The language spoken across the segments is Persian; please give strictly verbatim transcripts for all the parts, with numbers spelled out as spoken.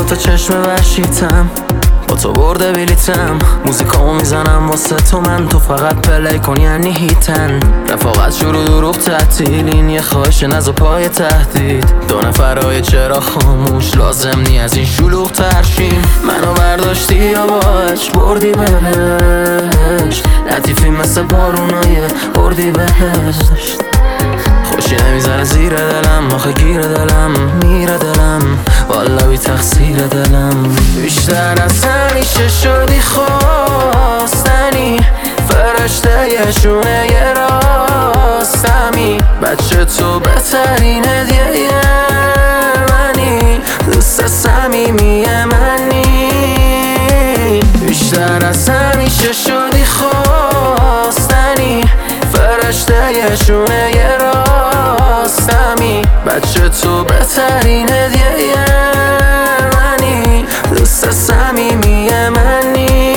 دوتا چشم وحشیتم، با تو برده بلیتم. موزیکامو میزنم واسه تو، من تو فقط پلی کن یعنی هیتن. رفاقت شروع دروغ تعطیل، این یه خواهش نزا پای تهدید. دو نفرهای چرا خاموش، لازم نی از این شلوغ ترشیم. منو برداشتی یا باش بردی بهش، لطیفی مثل بارونای بردی بهشت. خوشی نمیزنه زیر دلم، آخه گیر دلم میره دلم، والا بی تقصیر دلم. بیشتر از همیشه شدی خواستنی، فرشته یه شونه یه راستمی. بچه تو بهترین هدیه منی، دوست صمیمی منی. بیشتر از همیشه شدی خواستنی، فرشته یه شونه یه راستمی. بچه تو بهترین هدیه منی، دوست صمیمی منی.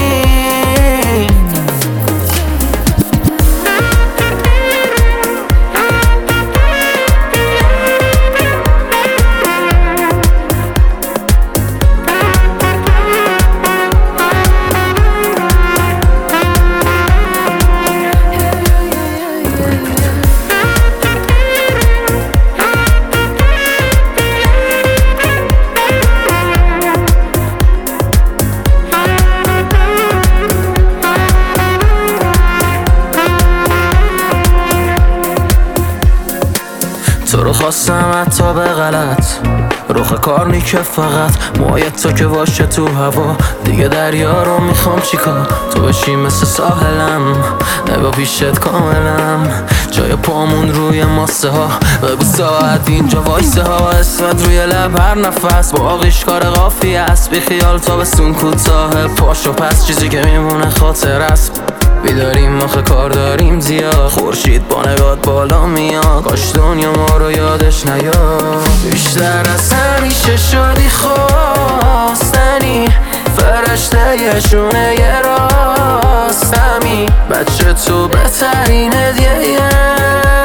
تو رو خواستم حتی به غلط، روخ کار نیکه فقط موهای تو که باشه تو هوا. دیگه دریا رو میخوام چیکار، تو بشی مثل ساحلم، نگاه پیشت کاملم. جای پامون روی ماسه ها، بگو ساعت اینجا وایسه ها. اسمت روی لب هر نفس، باقیش کار قافیه است. بی خیال تا بسون کوتاه، پاشو پس چیزی که میمونه خاطر است. بیداریم آخه کار داریم زیاد، خورشید با نگات بالا میاد. کاش دنیا ما رو یادش نیاد. بیشتر از همیشه شدی خواستنی، فرشته یه شونه یه راستمی. بچه تو بهترین هدیه